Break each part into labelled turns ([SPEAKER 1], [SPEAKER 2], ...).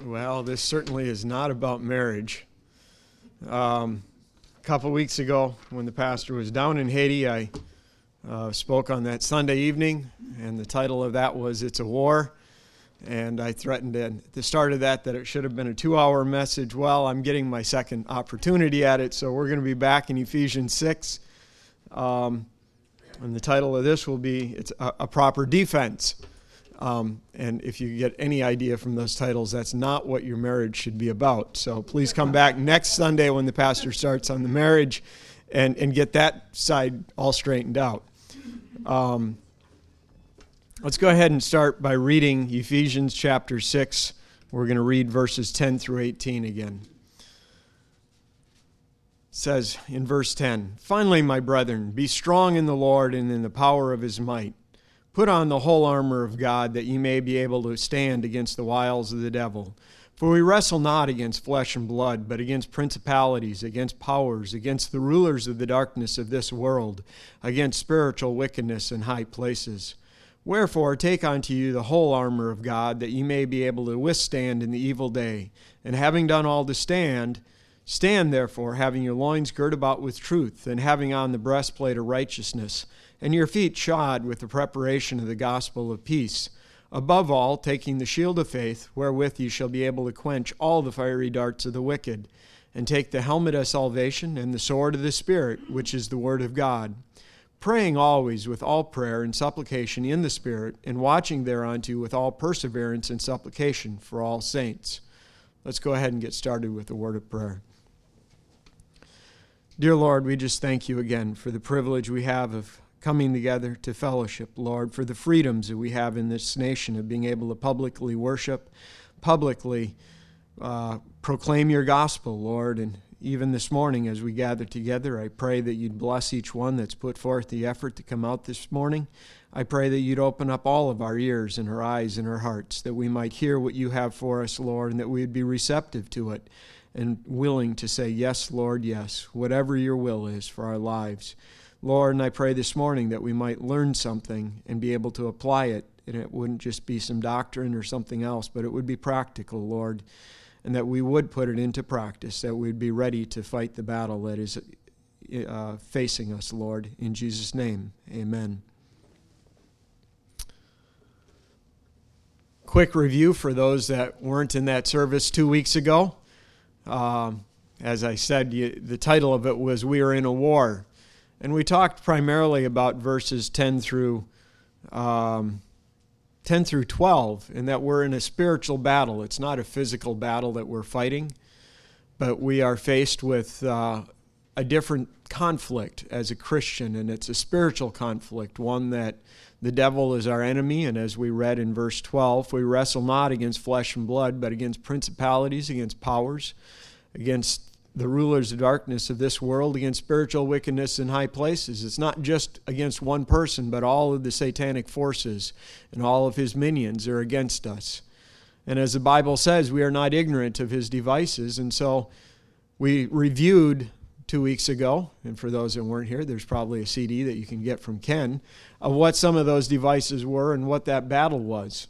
[SPEAKER 1] Well, this certainly is not about marriage. A couple weeks ago, when the pastor was down in Haiti, I spoke on that Sunday evening, and the title of that was "It's a War." And I threatened at the start of that it should have been a 2-hour message. Well, I'm getting my second opportunity at it, so we're going to be back in Ephesians 6. And the title of this will be "It's a Proper Defense." And if you get any idea from those titles, that's not what your marriage should be about. So please come back next Sunday when the pastor starts on the marriage and get that side all straightened out. Let's go ahead and start by reading Ephesians chapter 6. We're going to read verses 10 through 18 again. It says in verse 10, "Finally, my brethren, be strong in the Lord and in the power of his might. Put on the whole armor of God, that ye may be able to stand against the wiles of the devil. For we wrestle not against flesh and blood, but against principalities, against powers, against the rulers of the darkness of this world, against spiritual wickedness in high places. Wherefore take unto you the whole armor of God, that ye may be able to withstand in the evil day. And having done all to stand, stand therefore, having your loins girt about with truth, and having on the breastplate of righteousness, and your feet shod with the preparation of the gospel of peace. Above all, taking the shield of faith, wherewith ye shall be able to quench all the fiery darts of the wicked, and take the helmet of salvation and the sword of the Spirit, which is the word of God, praying always with all prayer and supplication in the Spirit, and watching thereunto with all perseverance and supplication for all saints." Let's go ahead and get started with a word of prayer. Dear Lord, we just thank you again for the privilege we have of coming together to fellowship, Lord, for the freedoms that we have in this nation of being able to publicly worship, publicly proclaim your gospel, Lord. And even this morning as we gather together, I pray that you'd bless each one that's put forth the effort to come out this morning. I pray that you'd open up all of our ears and our eyes and our hearts, that we might hear what you have for us, Lord, and that we'd be receptive to it and willing to say, "Yes, Lord, yes," whatever your will is for our lives. Lord, and I pray this morning that we might learn something and be able to apply it, and it wouldn't just be some doctrine or something else, but it would be practical, Lord, and that we would put it into practice, that we'd be ready to fight the battle that is facing us, Lord. In Jesus' name, amen. Quick review for those that weren't in that service 2 weeks ago. As I said, the title of it was "We Are in a War." And we talked primarily about verses 10 through 12, and that we're in a spiritual battle. It's not a physical battle that we're fighting, but we are faced with a different conflict as a Christian, and it's a spiritual conflict, one that the devil is our enemy. And as we read in verse 12, we wrestle not against flesh and blood, but against principalities, against powers, against the rulers of darkness of this world, against spiritual wickedness in high places. It's not just against one person, but all of the satanic forces and all of his minions are against us. And as the Bible says, we are not ignorant of his devices. And so we reviewed 2 weeks ago, and for those that weren't here, there's probably a CD that you can get from Ken, of what some of those devices were and what that battle was.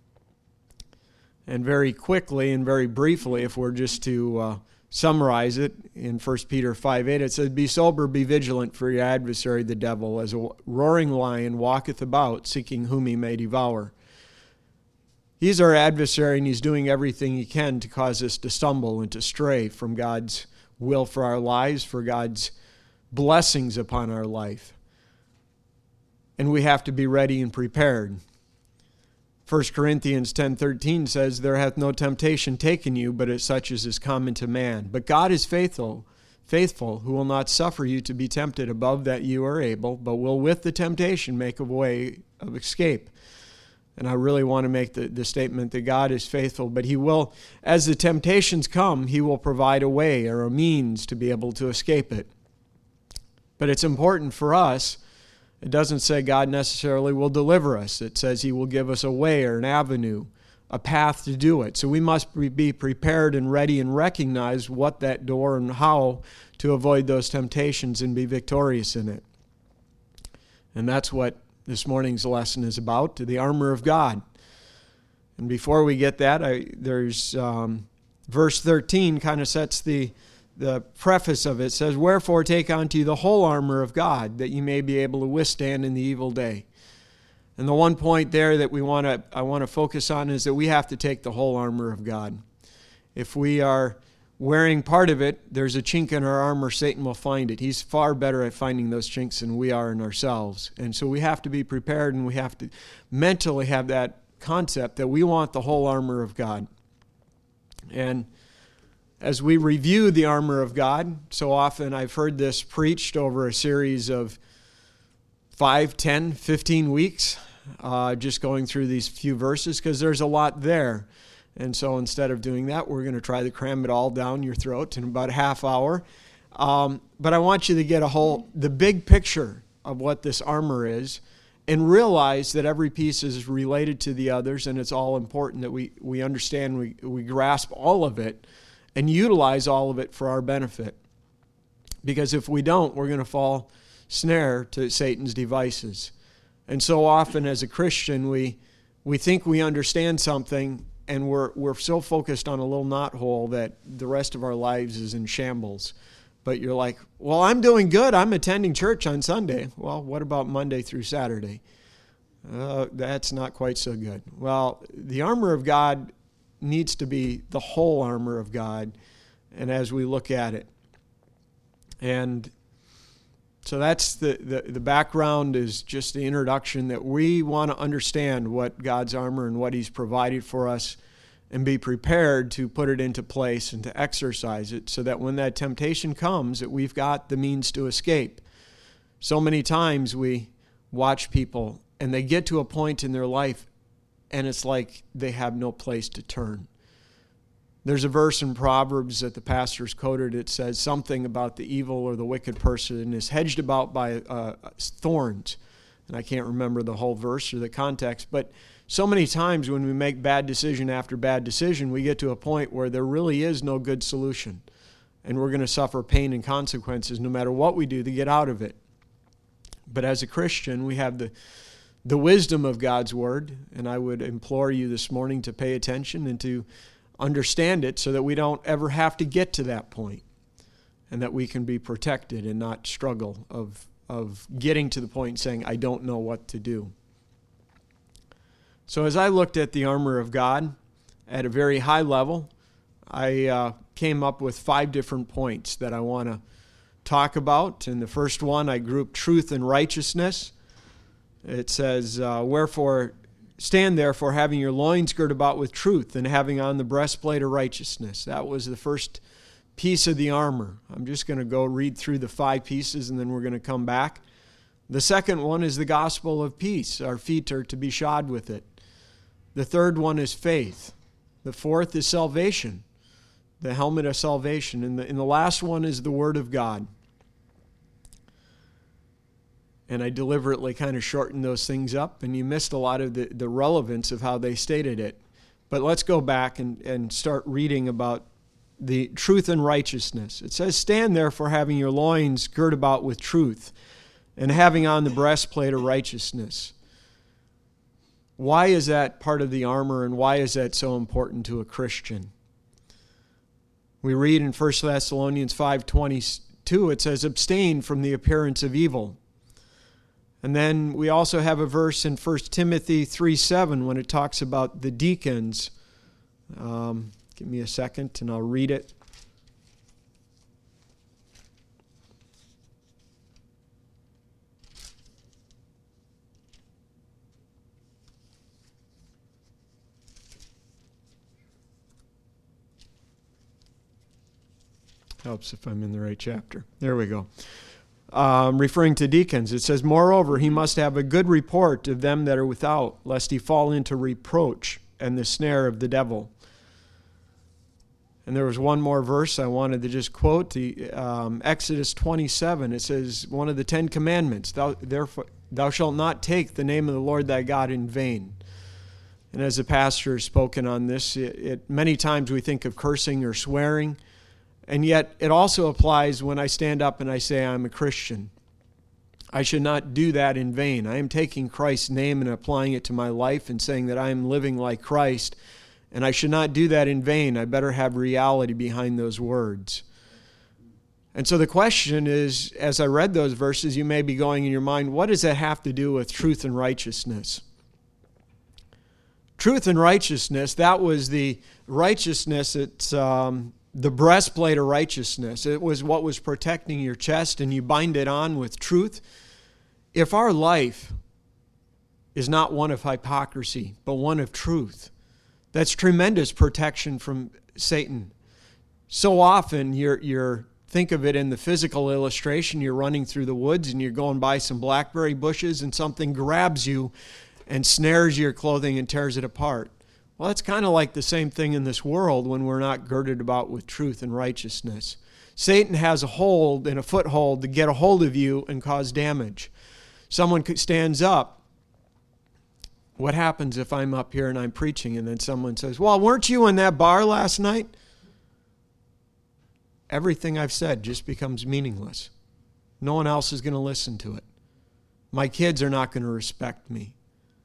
[SPEAKER 1] And very quickly and very briefly, if we're just to summarize it, in 1 Peter 5:8, it says, "Be sober, be vigilant, for your adversary the devil, as a roaring lion, walketh about, seeking whom he may devour." He's our adversary, and he's doing everything he can to cause us to stumble and to stray from God's will for our lives, for God's blessings upon our life. And we have to be ready and prepared. 1 Corinthians 10:13 says, "There hath no temptation taken you, but as such as is common to man. But God is faithful, who will not suffer you to be tempted above that you are able, but will with the temptation make a way of escape." And I really want to make the statement that God is faithful, but he will, as the temptations come, he will provide a way or a means to be able to escape it. But it's important for us. It doesn't say God necessarily will deliver us. It says he will give us a way or an avenue, a path to do it. So we must be prepared and ready and recognize what that door and how to avoid those temptations and be victorious in it. And that's what this morning's lesson is about, the armor of God. And before we get that, there's verse 13 kind of sets the preface of it. It says, "Wherefore take unto you the whole armor of God, that ye may be able to withstand in the evil day." And the one point there that I want to focus on is that we have to take the whole armor of God. If we are wearing part of it, there's a chink in our armor, Satan will find it. He's far better at finding those chinks than we are in ourselves. And so we have to be prepared, and we have to mentally have that concept that we want the whole armor of God. And as we review the armor of God, so often I've heard this preached over a series of 5, 10, 15 weeks, just going through these few verses, because there's a lot there. And so instead of doing that, we're going to try to cram it all down your throat in about a half hour. But I want you to get the big picture of what this armor is, and realize that every piece is related to the others, and it's all important that we understand, we grasp all of it, and utilize all of it for our benefit. Because if we don't, we're going to fall snare to Satan's devices. And so often as a Christian, we think we understand something, and we're so focused on a little knothole that the rest of our lives is in shambles. But you're like, well, I'm doing good. I'm attending church on Sunday. Well, what about Monday through Saturday? That's not quite so good. Well, the armor of God needs to be the whole armor of God, and as we look at it. And so that's the background, is just the introduction, that we want to understand what God's armor and what He's provided for us, and be prepared to put it into place and to exercise it, so that when that temptation comes, that we've got the means to escape. So many times we watch people and they get to a point in their life and it's like they have no place to turn. There's a verse in Proverbs that the pastors quoted. It says something about the evil or the wicked person is hedged about by thorns. And I can't remember the whole verse or the context, but so many times when we make bad decision after bad decision, we get to a point where there really is no good solution. And we're going to suffer pain and consequences no matter what we do to get out of it. But as a Christian, we have the wisdom of God's Word, and I would implore you this morning to pay attention and to understand it so that we don't ever have to get to that point, and that we can be protected and not struggle of getting to the point and saying, I don't know what to do. So as I looked at the armor of God at a very high level, I came up with 5 different points that I want to talk about. And the first one, I grouped truth and righteousness. It says, wherefore, stand therefore, having your loins girt about with truth, and having on the breastplate of righteousness. That was the first piece of the armor. I'm just going to go read through the 5 pieces, and then we're going to come back. The second one is the gospel of peace. Our feet are to be shod with it. The third one is faith. The fourth is salvation, the helmet of salvation. And the last one is the word of God. And I deliberately kind of shortened those things up, and you missed a lot of the relevance of how they stated it. But let's go back and start reading about the truth and righteousness. It says, stand therefore, having your loins girt about with truth, and having on the breastplate of righteousness. Why is that part of the armor, and why is that so important to a Christian? We read in 1 Thessalonians 5:22, it says, abstain from the appearance of evil. And then we also have a verse in 1 Timothy 3:7 when it talks about the deacons. Give me a second and I'll read it. Helps if I'm in the right chapter. There we go. Referring to deacons, it says, moreover, he must have a good report of them that are without, lest he fall into reproach and the snare of the devil. And there was one more verse I wanted to just quote, the Exodus 27. It says, one of the 10 commandments, thou shalt not take the name of the Lord thy God in vain. And as the pastor has spoken on this, many times we think of cursing or swearing, and yet it also applies when I stand up and I say I'm a Christian. I should not do that in vain. I am taking Christ's name and applying it to my life and saying that I am living like Christ, and I should not do that in vain. I better have reality behind those words. And so the question is, as I read those verses, you may be going in your mind, what does that have to do with truth and righteousness? Truth and righteousness, that was the righteousness, it's the breastplate of righteousness. It was what was protecting your chest, and you bind it on with truth. If our life is not one of hypocrisy, but one of truth, that's tremendous protection from Satan. So often you're think of it in the physical illustration. You're running through the woods and you're going by some blackberry bushes and something grabs you and snares your clothing and tears it apart. Well, that's kind of like the same thing in this world when we're not girded about with truth and righteousness. Satan has a hold and a foothold to get a hold of you and cause damage. Someone stands up. What happens if I'm up here and I'm preaching and then someone says, well, weren't you in that bar last night? Everything I've said just becomes meaningless. No one else is going to listen to it. My kids are not going to respect me.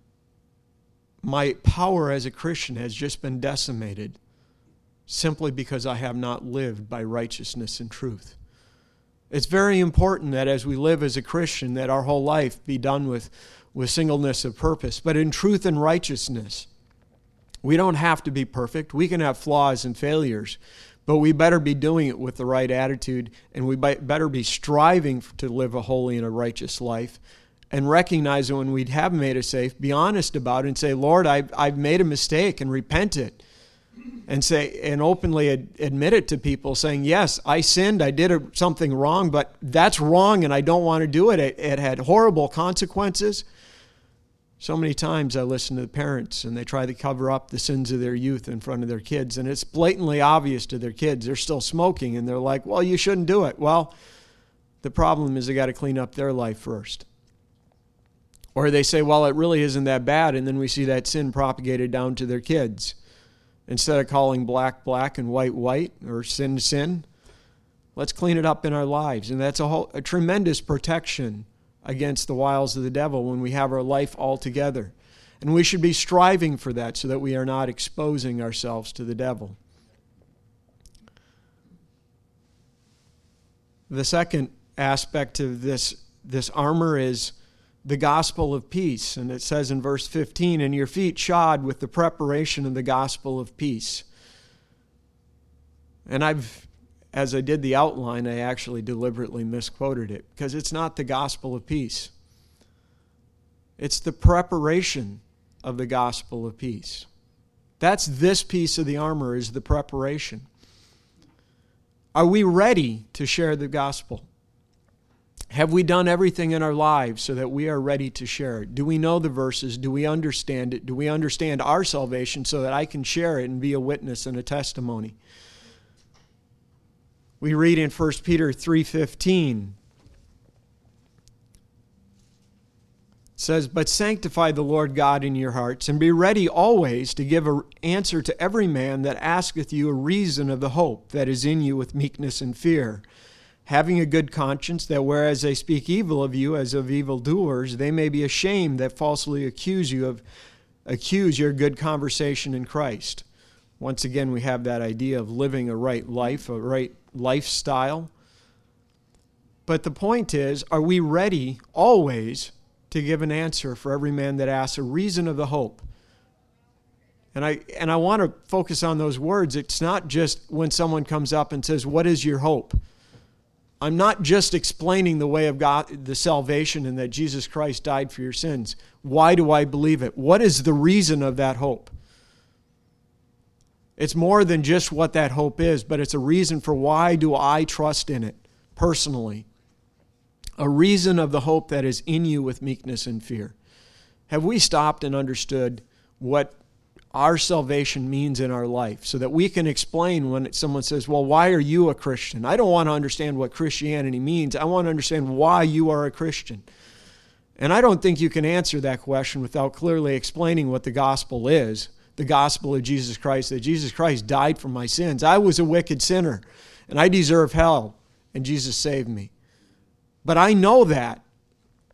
[SPEAKER 1] My power as a Christian has just been decimated simply because I have not lived by righteousness and truth. It's very important that as we live as a Christian, that our whole life be done with singleness of purpose, but in truth and righteousness. We don't have to be perfect. We can have flaws and failures, but we better be doing it with the right attitude, and we better be striving to live a holy and a righteous life, and recognize that when we have made a mistake, be honest about it and say, Lord, I've made a mistake, and repent it. And openly admit it to people, saying, yes, I sinned, I did something wrong, but that's wrong and I don't want to do it. It had horrible consequences. So many times I listen to the parents and they try to cover up the sins of their youth in front of their kids, and it's blatantly obvious to their kids. They're still smoking and they're like, well, you shouldn't do it. Well, the problem is they got to clean up their life first. Or they say, well, it really isn't that bad, and then we see that sin propagated down to their kids. Instead of calling black, black, and white, white, or sin, sin, let's clean it up in our lives. And that's a tremendous protection against the wiles of the devil when we have our life all together. And we should be striving for that so that we are not exposing ourselves to the devil. The second aspect of this armor is the gospel of peace. And it says in verse 15, and your feet shod with the preparation of the gospel of peace. And as I did the outline, I actually deliberately misquoted it, because it's not the gospel of peace. It's the preparation of the gospel of peace. That's this piece of the armor, is the preparation. Are we ready to share the gospel? Have we done everything in our lives so that we are ready to share it? Do we know the verses? Do we understand it? Do we understand our salvation so that I can share it and be a witness and a testimony? We read in 1 Peter 3:15. It says, but sanctify the Lord God in your hearts, and be ready always to give an answer to every man that asketh you a reason of the hope that is in you with meekness and fear, having a good conscience, that whereas they speak evil of you as of evildoers, they may be ashamed that falsely accuse your good conversation in Christ. Once again, we have that idea of living a right life, a right lifestyle. But the point is, are we ready always to give an answer for every man that asks a reason of the hope? And I want to focus on those words. It's not just when someone comes up and says, what is your hope? I'm not just explaining the way of God, the salvation, and that Jesus Christ died for your sins. Why do I believe it? What is the reason of that hope? It's more than just what that hope is, but it's a reason for why do I trust in it personally. A reason of the hope that is in you with meekness and fear. Have we stopped and understood what our salvation means in our life so that we can explain when someone says, well, why are you a Christian? I don't want to understand what Christianity means. I want to understand why you are a Christian. And I don't think you can answer that question without clearly explaining what the gospel is, the gospel of Jesus Christ, that Jesus Christ died for my sins. I was a wicked sinner, and I deserve hell, and Jesus saved me. But I know that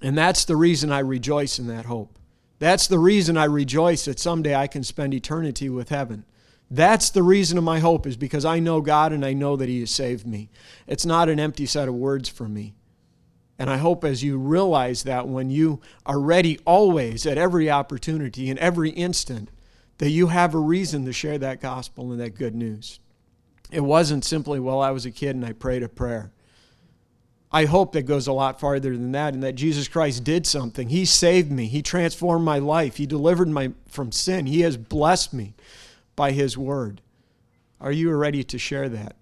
[SPEAKER 1] And that's the reason I rejoice in that hope. That's the reason I rejoice that someday I can spend eternity with heaven. That's the reason of my hope, is because I know God and I know that He has saved me. It's not an empty set of words for me. And I hope as you realize that, when you are ready always, at every opportunity, in every instant, that you have a reason to share that gospel and that good news. It wasn't simply, well, I was a kid and I prayed a prayer. I hope that goes a lot farther than that, and that Jesus Christ did something. He saved me. He transformed my life. He delivered me from sin. He has blessed me by His word. Are you ready to share that?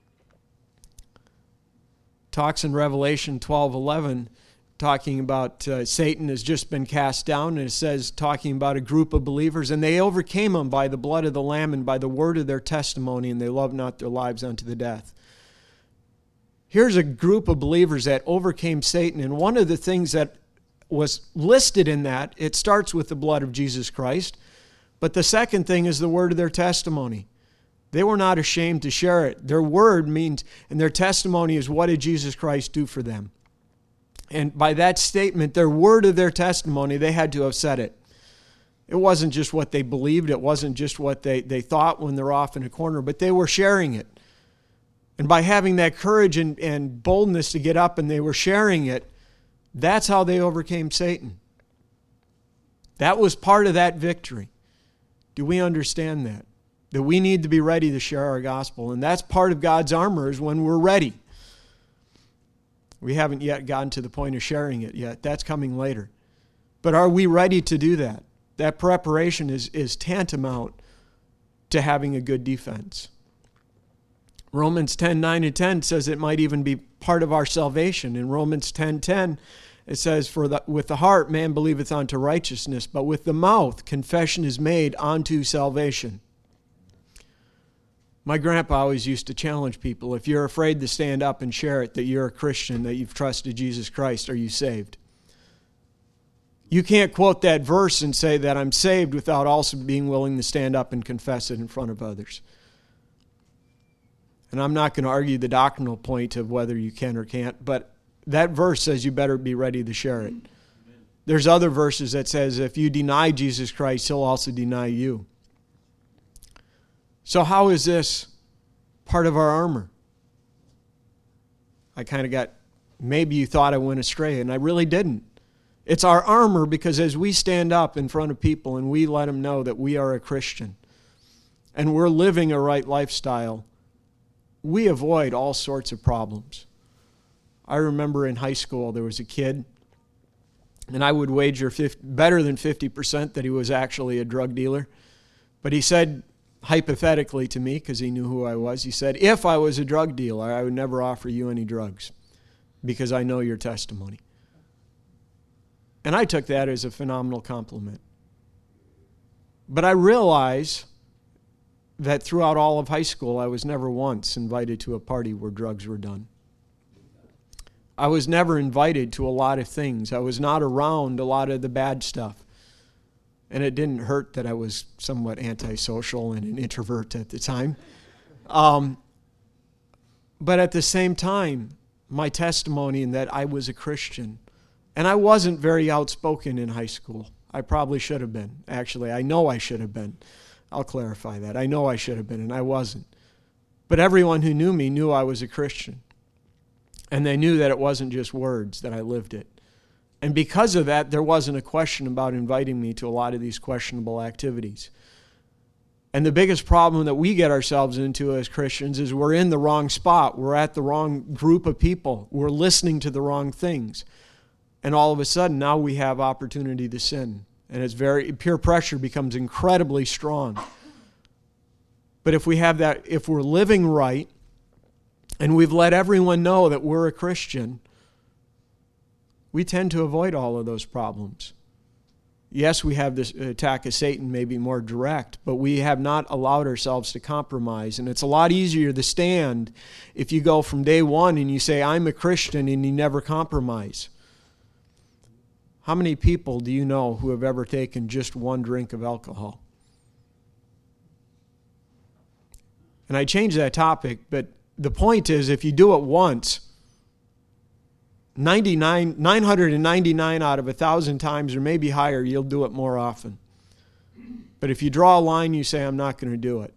[SPEAKER 1] Talks in Revelation 12:11, talking about Satan has just been cast down, and it says, talking about a group of believers, and they overcame him by the blood of the Lamb and by the word of their testimony, and they loved not their lives unto the death. Here's a group of believers that overcame Satan, and one of the things that was listed in that, it starts with the blood of Jesus Christ, but the second thing is the word of their testimony. They were not ashamed to share it. Their word means, and their testimony is, what did Jesus Christ do for them? And by that statement, their word of their testimony, they had to have said it. It wasn't just what they believed. It wasn't just what they thought when they're off in a corner, but they were sharing it. And by having that courage and boldness to get up and they were sharing it, that's how they overcame Satan. That was part of that victory. Do we understand that? That we need to be ready to share our gospel. And that's part of God's armor, is when we're ready. We haven't yet gotten to the point of sharing it yet. That's coming later. But are we ready to do that? That preparation is tantamount to having a good defense. Romans 10:9 and 10 says it might even be part of our salvation. In Romans 10:10, it says, with the heart man believeth unto righteousness, but with the mouth confession is made unto salvation. My grandpa always used to challenge people, if you're afraid to stand up and share it, that you're a Christian, that you've trusted Jesus Christ, are you saved? You can't quote that verse and say that I'm saved without also being willing to stand up and confess it in front of others. And I'm not going to argue the doctrinal point of whether you can or can't, but that verse says you better be ready to share it. There's other verses that says if you deny Jesus Christ, He'll also deny you. So how is this part of our armor? I kind of got, maybe you thought I went astray, and I really didn't. It's our armor because as we stand up in front of people and we let them know that we are a Christian and we're living a right lifestyle, we avoid all sorts of problems. I remember in high school there was a kid, and I would wager better than 50% that he was actually a drug dealer. But he said, hypothetically to me, because he knew who I was, he said, if I was a drug dealer, I would never offer you any drugs because I know your testimony. And I took that as a phenomenal compliment. But I realize that throughout all of high school, I was never once invited to a party where drugs were done. I was never invited to a lot of things. I was not around a lot of the bad stuff. And it didn't hurt that I was somewhat antisocial and an introvert at the time. But at the same time, my testimony in that I was a Christian. And I wasn't very outspoken in high school. I probably should have been. Actually, I know I should have been. I'll clarify that. I know I should have been, and I wasn't. But everyone who knew me knew I was a Christian. And they knew that it wasn't just words, that I lived it. And because of that, there wasn't a question about inviting me to a lot of these questionable activities. And the biggest problem that we get ourselves into as Christians is we're in the wrong spot. We're at the wrong group of people. We're listening to the wrong things. And all of a sudden, now we have opportunity to sin. And it's peer pressure becomes incredibly strong. But if we have that, if we're living right, and we've let everyone know that we're a Christian, we tend to avoid all of those problems. Yes, we have this attack of Satan maybe more direct, but we have not allowed ourselves to compromise. And it's a lot easier to stand if you go from day one and you say, I'm a Christian, and you never compromise. How many people do you know who have ever taken just one drink of alcohol? And I changed that topic, but the point is, if you do it once, 999 out of 1,000 times, or maybe higher, you'll do it more often. But if you draw a line, you say, I'm not going to do it.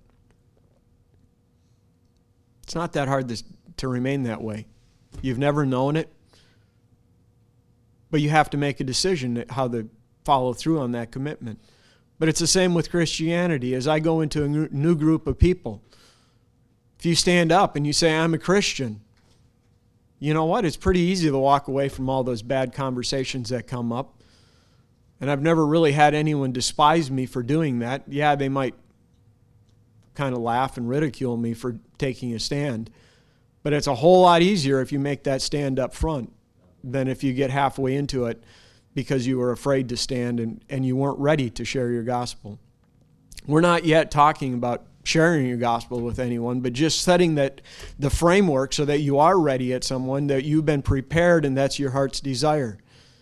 [SPEAKER 1] It's not that hard to remain that way. You've never known it, but you have to make a decision how to follow through on that commitment. But it's the same with Christianity. As I go into a new group of people, if you stand up and you say, I'm a Christian, you know what? It's pretty easy to walk away from all those bad conversations that come up. And I've never really had anyone despise me for doing that. Yeah, they might kind of laugh and ridicule me for taking a stand. But it's a whole lot easier if you make that stand up front than if you get halfway into it because you were afraid to stand and you weren't ready to share your gospel. We're not yet talking about sharing your gospel with anyone, but just setting the framework so that you are ready at someone, that you've been prepared, and that's your heart's desire.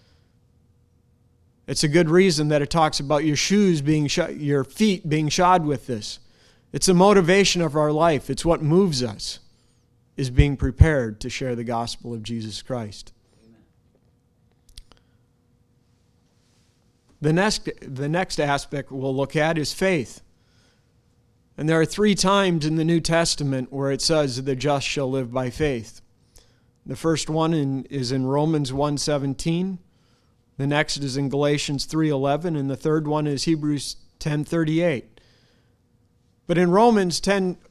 [SPEAKER 1] It's a good reason that it talks about your shoes being your feet being shod with this. It's the motivation of our life. It's what moves us, is being prepared to share the gospel of Jesus Christ. Amen. The next aspect we'll look at is faith. And there are 3 times in the New Testament where it says the just shall live by faith. The first one is in Romans 1:17. The next is in Galatians 3:11, and the third one is Hebrews 10:38. But in Romans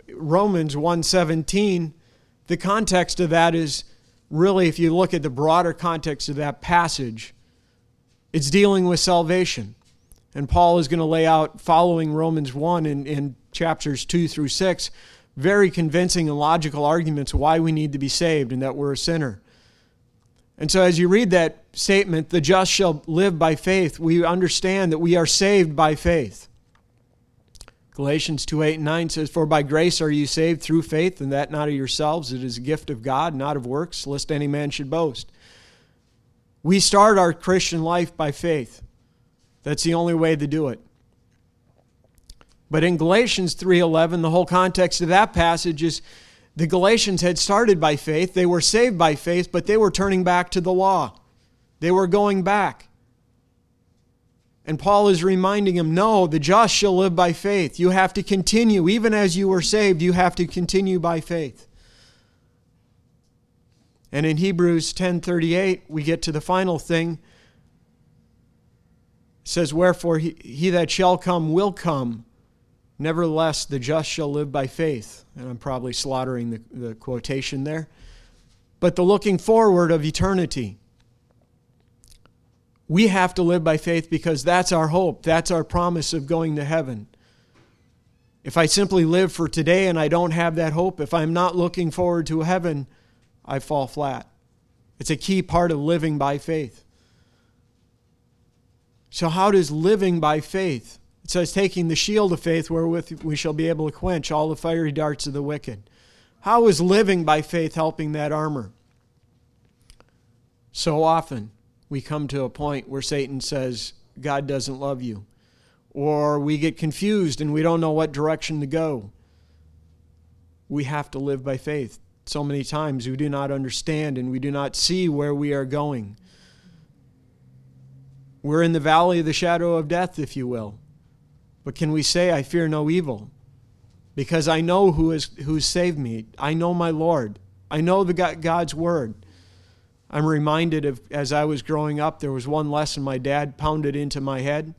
[SPEAKER 1] 1:17, the context of that is really, if you look at the broader context of that passage, it's dealing with salvation. And Paul is going to lay out, following Romans 1 in chapters 2 through 6, very convincing and logical arguments why we need to be saved and that we're a sinner. And so as you read that statement, the just shall live by faith, we understand that we are saved by faith. Galatians 2:8-9 says, For by grace are you saved through faith, and that not of yourselves. It is a gift of God, not of works, lest any man should boast. We start our Christian life by faith. That's the only way to do it. But in Galatians 3:11, the whole context of that passage is the Galatians had started by faith. They were saved by faith, but they were turning back to the law. They were going back. And Paul is reminding them, no, the just shall live by faith. You have to continue. Even as you were saved, you have to continue by faith. And in Hebrews 10:38, we get to the final thing. It says, Wherefore he that shall come will come. Nevertheless, the just shall live by faith. And I'm probably slaughtering the quotation there. But the looking forward of eternity. We have to live by faith because that's our hope. That's our promise of going to heaven. If I simply live for today and I don't have that hope, if I'm not looking forward to heaven, I fall flat. It's a key part of living by faith. So how does living by faith? It says taking the shield of faith wherewith we shall be able to quench all the fiery darts of the wicked. How is living by faith helping that armor? So often we come to a point where Satan says, God doesn't love you. Or we get confused and we don't know what direction to go. We have to live by faith. So many times we do not understand and we do not see where we are going. We're in the valley of the shadow of death, if you will. But can we say, I fear no evil? Because I know who's saved me. I know my Lord. I know God's word. I'm reminded of, as I was growing up, there was one lesson my dad pounded into my head.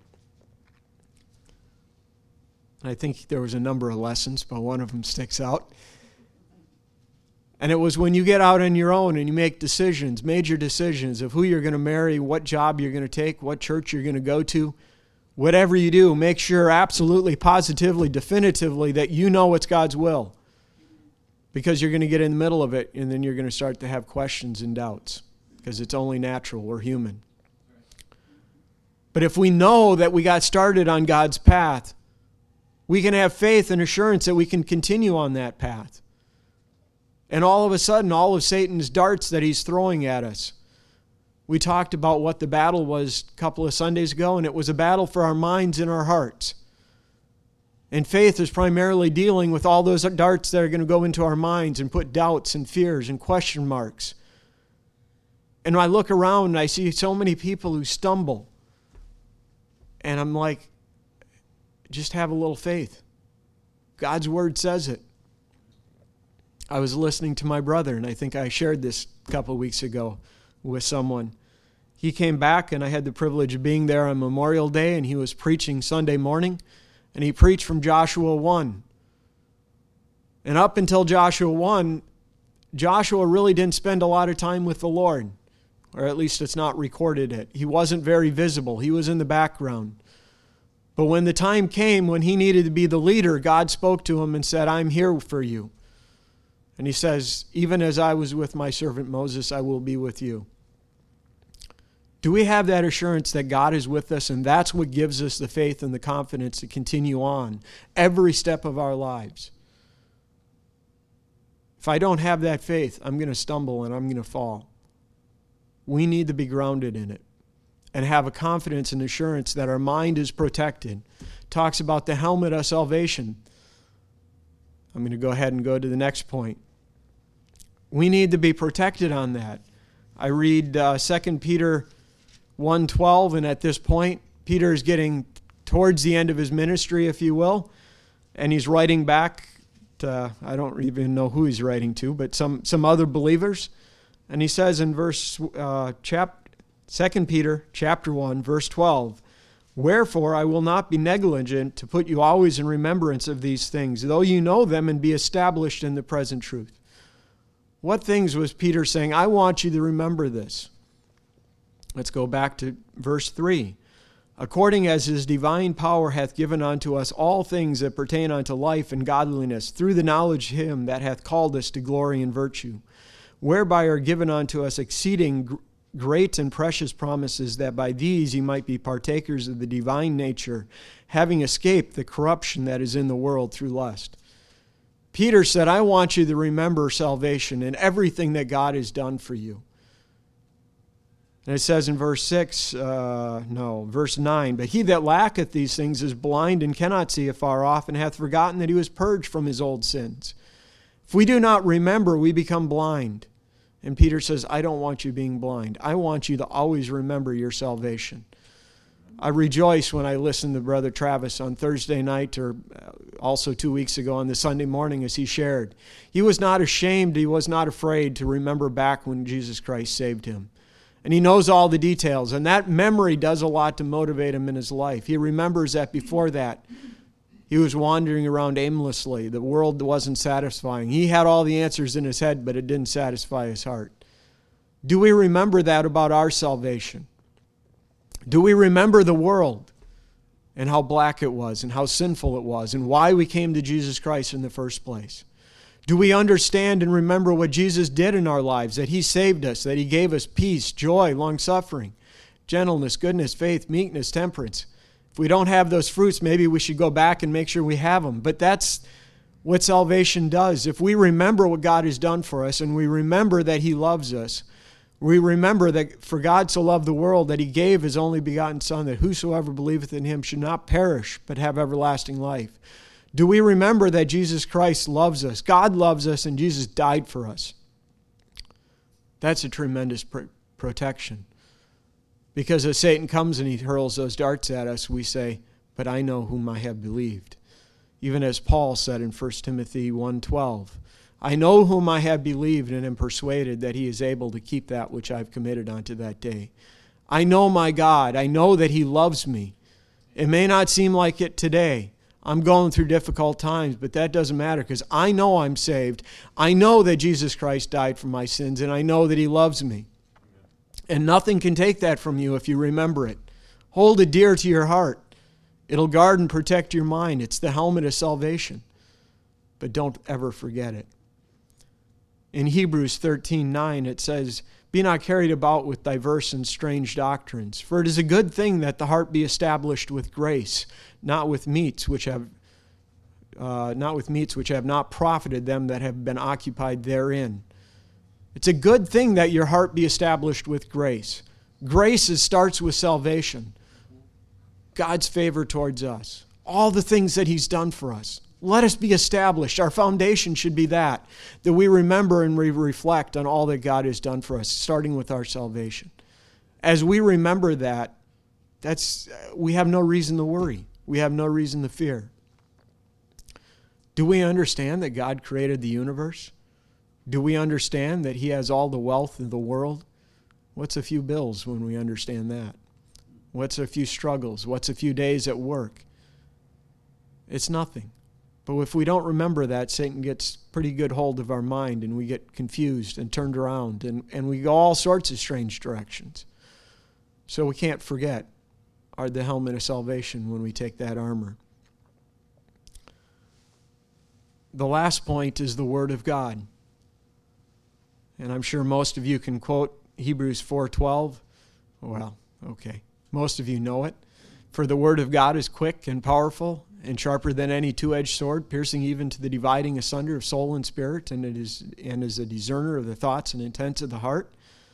[SPEAKER 1] I think there was a number of lessons, but one of them sticks out. And it was when you get out on your own and you make decisions, major decisions of who you're going to marry, what job you're going to take, what church you're going to go to, whatever you do, make sure absolutely, positively, definitively that you know it's God's will. Because you're going to get in the middle of it and then you're going to start to have questions and doubts. Because it's only natural. We're human. But if we know that we got started on God's path, we can have faith and assurance that we can continue on that path. And all of a sudden, all of Satan's darts that he's throwing at us. We talked about what the battle was a couple of Sundays ago, and it was a battle for our minds and our hearts. And faith is primarily dealing with all those darts that are going to go into our minds and put doubts and fears and question marks. And I look around and I see so many people who stumble. And I'm like, just have a little faith. God's word says it. I was listening to my brother, and I think I shared this a couple of weeks ago with someone. He came back, and I had the privilege of being there on Memorial Day, and he was preaching Sunday morning, and he preached from Joshua 1. And up until Joshua 1, Joshua really didn't spend a lot of time with the Lord, or at least it's not recorded it. He wasn't very visible. He was in the background. But when the time came when he needed to be the leader, God spoke to him and said, I'm here for you. And he says, even as I was with my servant Moses, I will be with you. Do we have that assurance that God is with us, and that's what gives us the faith and the confidence to continue on every step of our lives? If I don't have that faith, I'm going to stumble and I'm going to fall. We need to be grounded in it and have a confidence and assurance that our mind is protected. Talks about the helmet of salvation. I'm going to go ahead and go to the next point. We need to be protected on that. I read 2 Peter 1:12, and at this point, Peter is getting towards the end of his ministry, if you will, and he's writing back to, I don't even know who he's writing to, but some other believers. And he says in 2 Peter chapter 1, verse 12, Wherefore I will not be negligent to put you always in remembrance of these things, though you know them and be established in the present truth. What things was Peter saying? I want you to remember this. Let's go back to verse 3. According as his divine power hath given unto us all things that pertain unto life and godliness, through the knowledge of him that hath called us to glory and virtue, whereby are given unto us exceeding great and precious promises, that by these ye might be partakers of the divine nature, having escaped the corruption that is in the world through lust. Peter said, I want you to remember salvation and everything that God has done for you. And it says in verse 9, But he that lacketh these things is blind and cannot see afar off, and hath forgotten that he was purged from his old sins. If we do not remember, we become blind. And Peter says, I don't want you being blind. I want you to always remember your salvation. I rejoice when I listen to Brother Travis on Thursday night, or also 2 weeks ago on the Sunday morning as he shared. He was not ashamed, he was not afraid to remember back when Jesus Christ saved him. And he knows all the details, and that memory does a lot to motivate him in his life. He remembers that before that, he was wandering around aimlessly. The world wasn't satisfying. He had all the answers in his head, but it didn't satisfy his heart. Do we remember that about our salvation? Do we remember the world and how black it was and how sinful it was and why we came to Jesus Christ in the first place? Do we understand and remember what Jesus did in our lives, that he saved us, that he gave us peace, joy, long-suffering, gentleness, goodness, faith, meekness, temperance? If we don't have those fruits, maybe we should go back and make sure we have them. But that's what salvation does. If we remember what God has done for us and we remember that he loves us, we remember that for God so loved the world that he gave his only begotten Son, that whosoever believeth in him should not perish but have everlasting life. Do we remember that Jesus Christ loves us? God loves us, and Jesus died for us. That's a tremendous protection. Because as Satan comes and he hurls those darts at us, we say, but I know whom I have believed. Even as Paul said in 1 Timothy 1:12, I know whom I have believed and am persuaded that he is able to keep that which I've committed unto that day. I know my God. I know that he loves me. It may not seem like it today. I'm going through difficult times, but that doesn't matter because I know I'm saved. I know that Jesus Christ died for my sins, and I know that he loves me. And nothing can take that from you if you remember it. Hold it dear to your heart. It'll guard and protect your mind. It's the helmet of salvation. But don't ever forget it. In Hebrews 13:9, it says, Be not carried about with diverse and strange doctrines, for it is a good thing that the heart be established with grace, not with meats which have not profited them that have been occupied therein. It's a good thing that your heart be established with grace. Grace starts with salvation. God's favor towards us. All the things that he's done for us. Let us be established. Our foundation should be that we remember and we reflect on all that God has done for us, starting with our salvation. As we remember that, we have no reason to worry. We have no reason to fear. Do we understand that God created the universe? Do we understand that He has all the wealth of the world? What's a few bills when we understand that? What's a few struggles? What's a few days at work? It's nothing. But if we don't remember that, Satan gets pretty good hold of our mind, and we get confused and turned around, and we go all sorts of strange directions. So we can't forget the helmet of salvation when we take that armor. The last point is the Word of God. And I'm sure most of you can quote Hebrews 4:12. Well, okay. Most of you know it. For the Word of God is quick and powerful and sharper than any two-edged sword, piercing even to the dividing asunder of soul and spirit, and is a discerner of the thoughts and intents of the heart.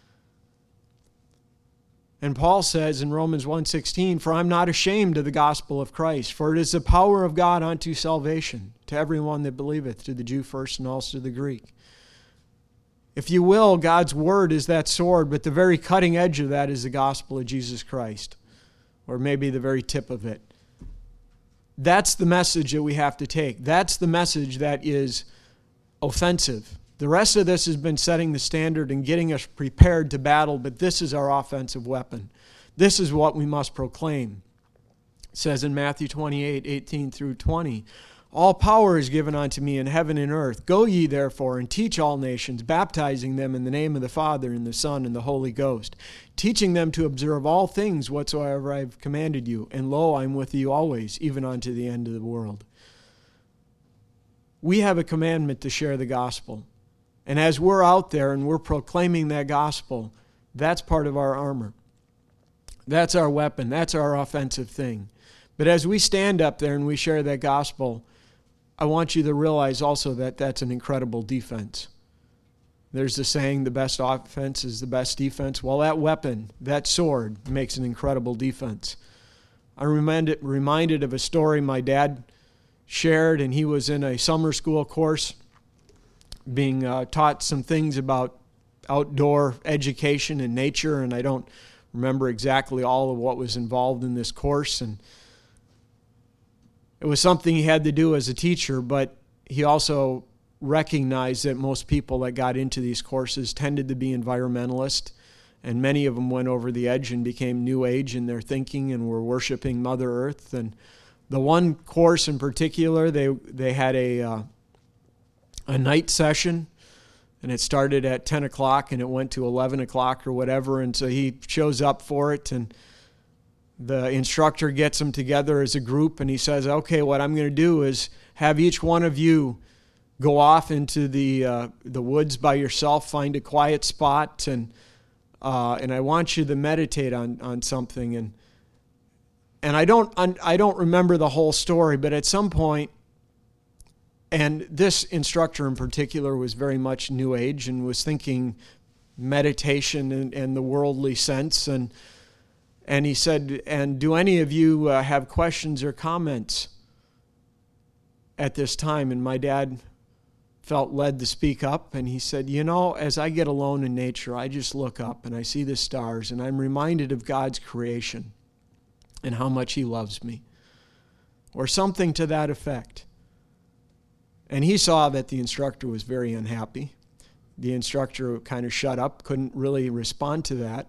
[SPEAKER 1] And Paul says in Romans 1:16, for I'm not ashamed of the gospel of Christ, for it is the power of God unto salvation, to everyone that believeth, to the Jew first and also to the Greek. If you will, God's word is that sword, but the very cutting edge of that is the gospel of Jesus Christ, or maybe the very tip of it. That's the message that we have to take. That's the message that is offensive. The rest of this has been setting the standard and getting us prepared to battle, but this is our offensive weapon. This is what we must proclaim. It says in Matthew 28:18 through 20, all power is given unto me in heaven and earth. Go ye therefore and teach all nations, baptizing them in the name of the Father and the Son and the Holy Ghost, teaching them to observe all things whatsoever I have commanded you. And lo, I am with you always, even unto the end of the world. We have a commandment to share the gospel. And as we're out there and we're proclaiming that gospel, that's part of our armor. That's our weapon. That's our offensive thing. But as we stand up there and we share that gospel, I want you to realize also that that's an incredible defense. There's the saying, the best offense is the best defense. Well, that weapon, that sword, makes an incredible defense. I'm reminded of a story my dad shared, and he was in a summer school course being taught some things about outdoor education and nature, and I don't remember exactly all of what was involved in this course, and it was something he had to do as a teacher, but he also recognized that most people that got into these courses tended to be environmentalists, and many of them went over the edge and became New Age in their thinking and were worshiping Mother Earth. And the one course in particular, they had a night session, and it started at 10 o'clock and it went to 11 o'clock or whatever, and so he shows up for it, and the instructor gets them together as a group, and he says, okay, what I'm going to do is have each one of you go off into the woods by yourself, find a quiet spot, and I want you to meditate on something. And I don't remember the whole story, but at some point, and this instructor in particular was very much New Age and was thinking meditation and the worldly sense, and he said, and do any of you have questions or comments at this time? And my dad felt led to speak up, and he said, as I get alone in nature, I just look up and I see the stars, and I'm reminded of God's creation and how much He loves me, or something to that effect. And he saw that the instructor was very unhappy. The instructor kind of shut up, couldn't really respond to that.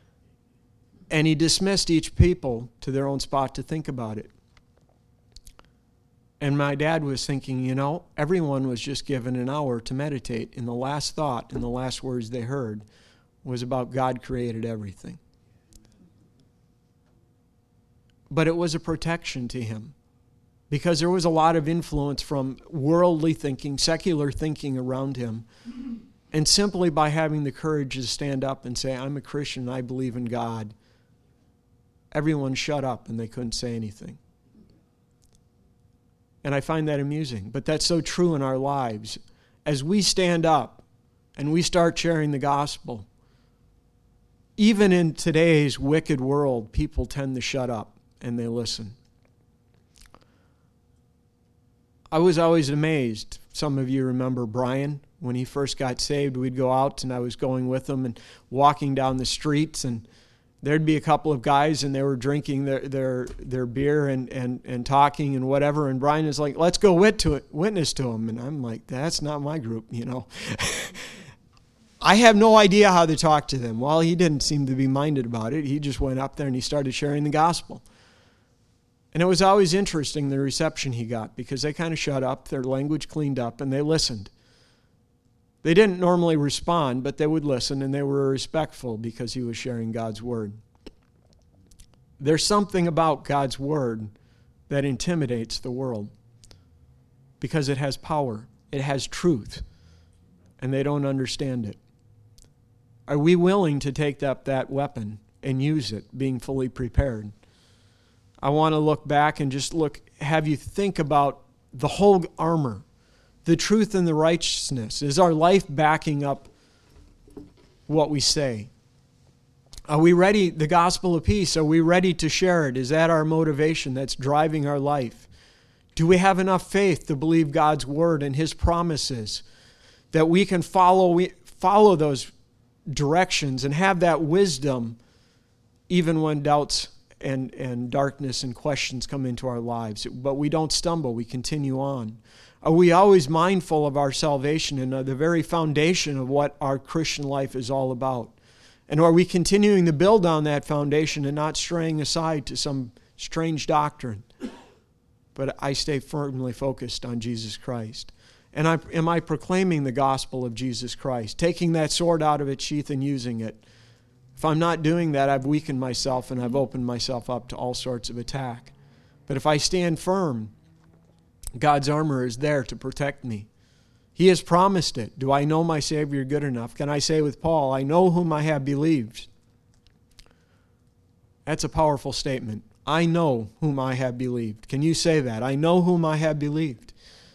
[SPEAKER 1] And he dismissed each people to their own spot to think about it. And my dad was thinking, everyone was just given an hour to meditate, and the last thought and the last words they heard was about God created everything. But it was a protection to him, because there was a lot of influence from worldly thinking, secular thinking around him. And simply by having the courage to stand up and say, I'm a Christian, I believe in God, everyone shut up and they couldn't say anything. And I find that amusing, but that's so true in our lives. As we stand up and we start sharing the gospel, even in today's wicked world, people tend to shut up and they listen. I was always amazed. Some of you remember Brian. When he first got saved, we'd go out, and I was going with him and walking down the streets, and there'd be a couple of guys, and they were drinking their beer and talking and whatever, and Brian is like, let's go witness to him. And I'm like, that's not my group, you know. I have no idea how to talk to them. Well, he didn't seem to be minded about it. He just went up there and he started sharing the gospel. And it was always interesting, the reception he got, because they kind of shut up, their language cleaned up, and they listened. They didn't normally respond, but they would listen, and they were respectful because he was sharing God's word. There's something about God's word that intimidates the world because it has power, it has truth, and they don't understand it. Are we willing to take up that weapon and use it, being fully prepared? I want to look back and just have you think about the whole armor, the truth and the righteousness. Is our life backing up what we say? Are we ready, the gospel of peace, are we ready to share it? Is that our motivation that's driving our life? Do we have enough faith to believe God's word and his promises that we can follow those directions and have that wisdom even when doubts and darkness and questions come into our lives? But we don't stumble, we continue on. Are we always mindful of our salvation and the very foundation of what our Christian life is all about? And are we continuing to build on that foundation and not straying aside to some strange doctrine? But I stay firmly focused on Jesus Christ. And am I proclaiming the gospel of Jesus Christ, taking that sword out of its sheath and using it? If I'm not doing that, I've weakened myself and I've opened myself up to all sorts of attack. But if I stand firm, God's armor is there to protect me. He has promised it. Do I know my Savior good enough? Can I say with Paul, I know whom I have believed? That's a powerful statement. I know whom I have believed. Can you say that? I know whom I have believed.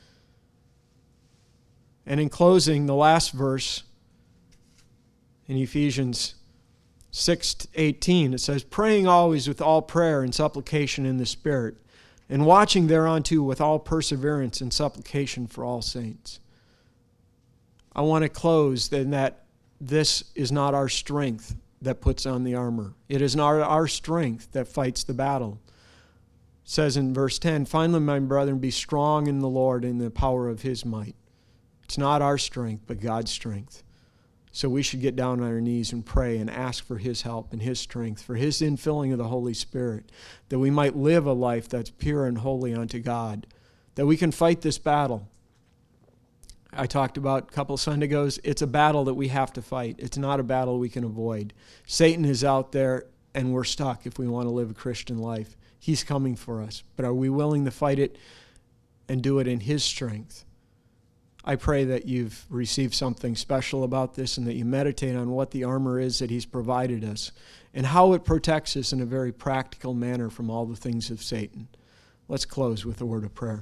[SPEAKER 1] And in closing, the last verse in Ephesians 6:18, it says, praying always with all prayer and supplication in the Spirit, and watching thereunto with all perseverance and supplication for all saints. I want to close then that this is not our strength that puts on the armor. It is not our strength that fights the battle. It says in verse 10, finally, my brethren, be strong in the Lord and the power of his might. It's not our strength, but God's strength. So we should get down on our knees and pray and ask for his help and his strength, for his infilling of the Holy Spirit, that we might live a life that's pure and holy unto God, that we can fight this battle. I talked about a couple of Sundays ago, it's a battle that we have to fight. It's not a battle we can avoid. Satan is out there, and we're stuck if we want to live a Christian life. He's coming for us. But are we willing to fight it and do it in his strength? I pray that you've received something special about this and that you meditate on what the armor is that he's provided us and how it protects us in a very practical manner from all the things of Satan. Let's close with a word of prayer.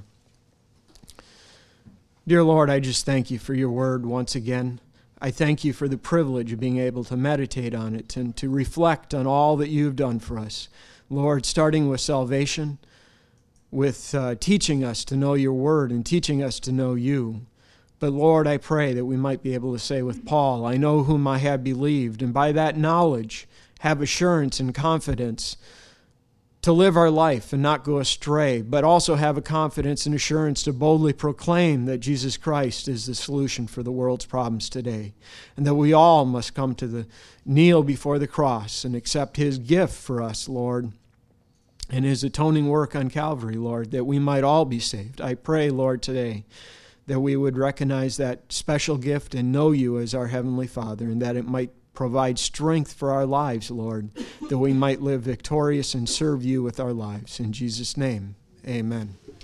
[SPEAKER 1] Dear Lord, I just thank you for your word once again. I thank you for the privilege of being able to meditate on it and to reflect on all that you've done for us. Lord, starting with salvation, with teaching us to know your word and teaching us to know you. But Lord, I pray that we might be able to say with Paul, I know whom I have believed, and by that knowledge have assurance and confidence to live our life and not go astray, but also have a confidence and assurance to boldly proclaim that Jesus Christ is the solution for the world's problems today, and that we all must come to kneel before the cross and accept his gift for us, Lord, and his atoning work on Calvary, Lord, that we might all be saved. I pray, Lord, today that we would recognize that special gift and know you as our Heavenly Father, and that it might provide strength for our lives, Lord, that we might live victorious and serve you with our lives. In Jesus' name, amen.